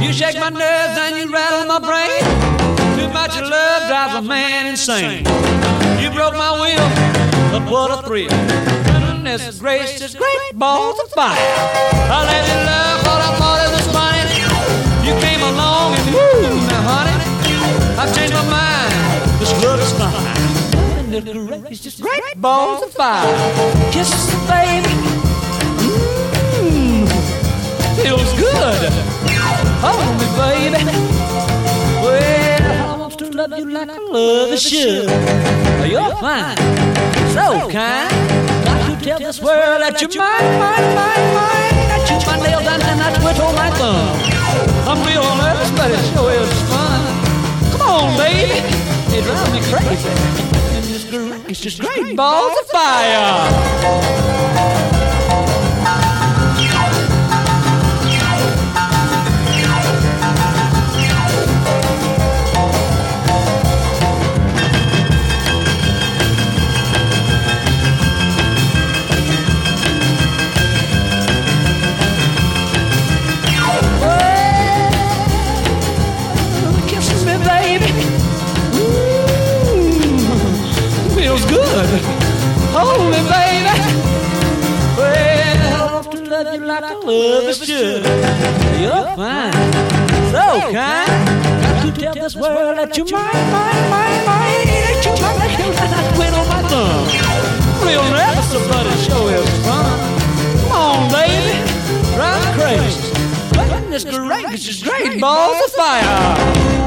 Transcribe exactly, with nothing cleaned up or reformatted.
You shake my nerves and you rattle my brain. Too much love drives a man insane. You broke my will, but what a thrill. Goodness gracious, great balls of fire. I let you love what I thought it was funny. You came along and woo, now honey, I've changed my mind. This love is fine. Goodness gracious, great balls of fire. Kisses, baby. Mmm, feels good. Hold me, baby. Well, I want to love you like I love a should. You're fine, so kind. Got to tell this world that you're mine, mine, mine, mine. I chew my nails and then I twiddle my thumb. I'm real nervous, but it sure is fun. Come on, baby, it drives me crazy. And it's great, it's just great balls of fire. Hold me, baby. Well, I want to love you like I love a should. You're fine, so kind. Got to tell this world that you're mine, mine, mine, mine. That you're mine, that you're mine. I quit on my thumb. Real nervous, but it sure is fun. Come on, baby, drive me crazy. Goodness gracious, great balls of fire.